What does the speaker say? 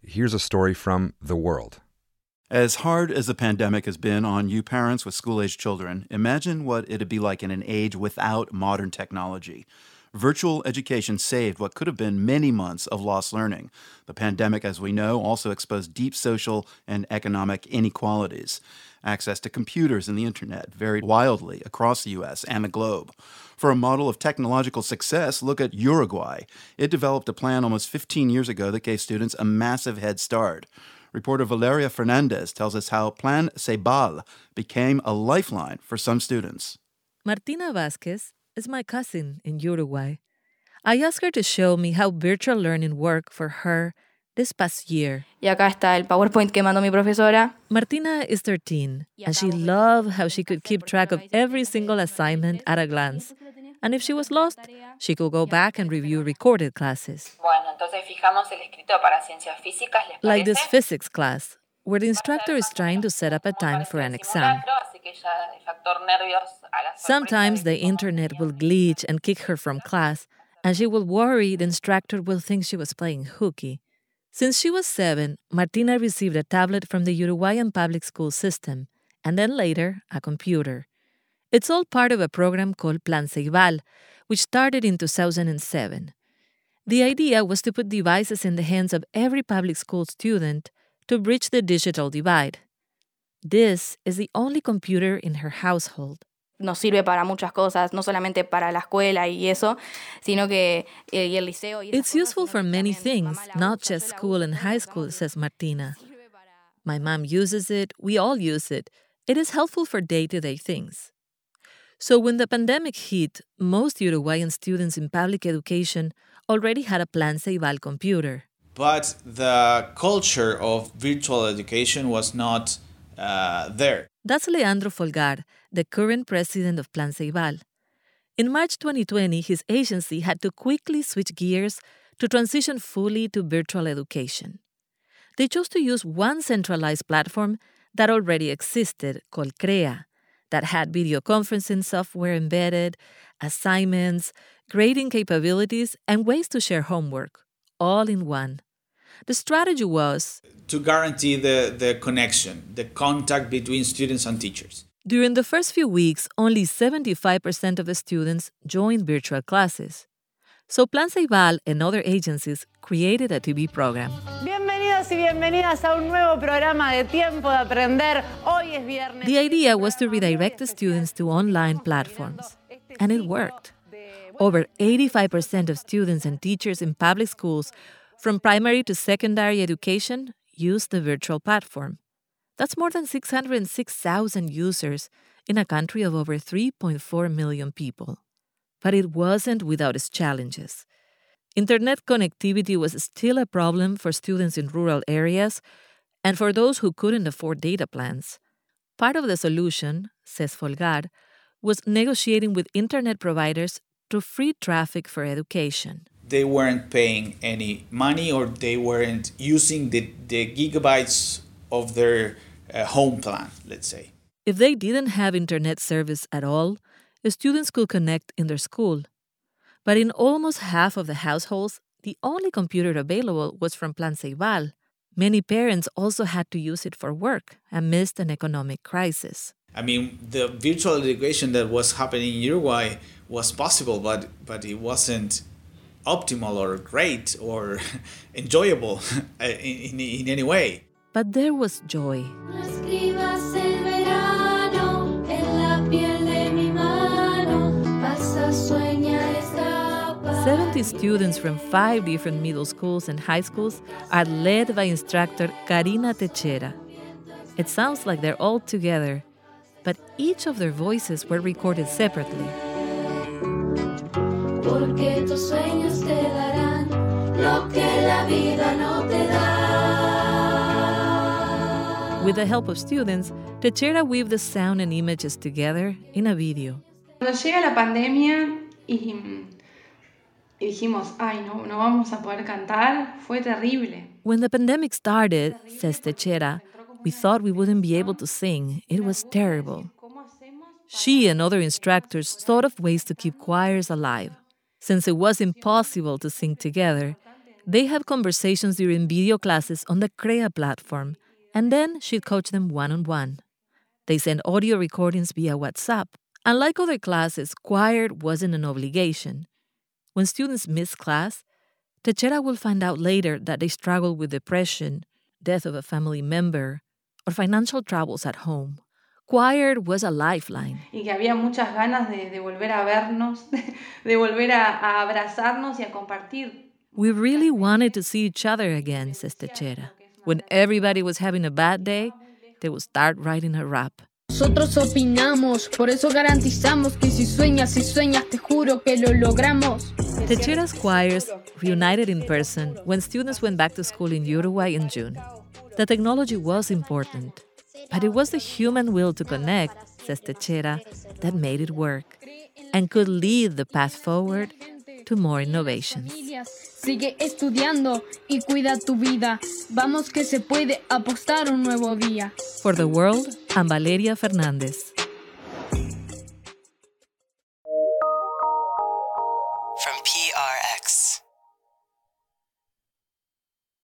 here's a story from The World. As hard as the pandemic has been on you parents with school-age children, imagine what it'd be like in an age without modern technology. Virtual education saved what could have been many months of lost learning. The pandemic, as we know, also exposed deep social and economic inequalities. Access to computers and the internet varied wildly across the U.S. and the globe. For a model of technological success, look at Uruguay. It developed a plan almost 15 years ago that gave students a massive head start. Reporter Valeria Fernandez tells us how Plan Ceibal became a lifeline for some students. Martina Vázquez is my cousin in Uruguay. I asked her to show me how virtual learning worked for her this past year. Y acá está el PowerPoint que mandó mi profesora. Martina is 13, and she loved how she could keep track of every single assignment at a glance. And if she was lost, she could go back and review recorded classes. Like this physics class, where the instructor is trying to set up a time for an exam. Sometimes the internet will glitch and kick her from class, and she will worry the instructor will think she was playing hooky. Since she was 7, Martina received a tablet from the Uruguayan public school system, and then later, a computer. It's all part of a program called Plan Ceibal, which started in 2007. The idea was to put devices in the hands of every public school student to bridge the digital divide. This is the only computer in her household. Nos sirve para muchas cosas, no solamente para la escuela y eso, sino que y el liceo. It's useful for many things, not just school and high school, says Martina. My mom uses it, we all use it. It is helpful for day-to-day things. So when the pandemic hit, most Uruguayan students in public education already had a Plan Ceibal computer. But the culture of virtual education was not there. That's Leandro Folgar, the current president of Plan Ceibal. In March 2020, his agency had to quickly switch gears to transition fully to virtual education. They chose to use one centralized platform that already existed, called CREA, that had video conferencing software embedded, assignments, grading capabilities, and ways to share homework, all in one. The strategy was to guarantee the connection, the contact between students and teachers. During the first few weeks, only 75% of the students joined virtual classes. So Plan Ceibal and other agencies created a TV program. Bienvenidos y bienvenidas a un nuevo programa de Tiempo de Aprender. Hoy es viernes. The idea was to redirect the students to online platforms. And it worked. Over 85% of students and teachers in public schools from primary to secondary education use the virtual platform. That's more than 606,000 users in a country of over 3.4 million people. But it wasn't without its challenges. Internet connectivity was still a problem for students in rural areas and for those who couldn't afford data plans. Part of the solution, says Folgar, was negotiating with internet providers to free traffic for education. They weren't paying any money, or they weren't using the gigabytes of their home plan, let's say. If they didn't have internet service at all, students could connect in their school. But in almost half of the households, the only computer available was from Plan Ceibal. Many parents also had to use it for work amidst an economic crisis. I mean, the virtual education that was happening in Uruguay was possible, but it wasn't optimal or great or enjoyable in any way. But there was joy. 70 students from 5 different middle schools and high schools are led by instructor Karina Techera. It sounds like they're all together, but each of their voices were recorded separately. Porque tus sueños te darán lo que la vida no te da. With the help of students, Techera weaved the sound and images together in a video. Cuando llega la pandemia y dijimos, ay, no vamos a poder cantar, fue terrible. When the pandemic started, says Techera, we thought we wouldn't be able to sing. It was terrible. She and other instructors thought of ways to keep choirs alive. Since it was impossible to sing together, They have conversations during video classes on the CREA platform, and then she'd coach them one-on-one. They send audio recordings via WhatsApp. Unlike other classes, choir wasn't an obligation. When students miss class, Techera will find out later that they struggle with depression, death of a family member, or financial troubles at home. Choir was a lifeline. Y que había muchas ganas de volver a vernos, de volver a abrazarnos y a compartir. We really wanted to see each other again, says Techera. When everybody was having a bad day, they would start writing a rap. Nosotros opinamos, por eso garantizamos que si sueñas, te juro que lo logramos. Techera's choirs reunited in person when students went back to school in Uruguay in June. The technology was important, but it was the human will to connect, says Techera, that made it work and could lead the path forward to more innovations. Sigue estudiando y cuida tu vida. Vamos que se puede apostar un nuevo día. For The World, I'm Valeria Fernandez. From PRX.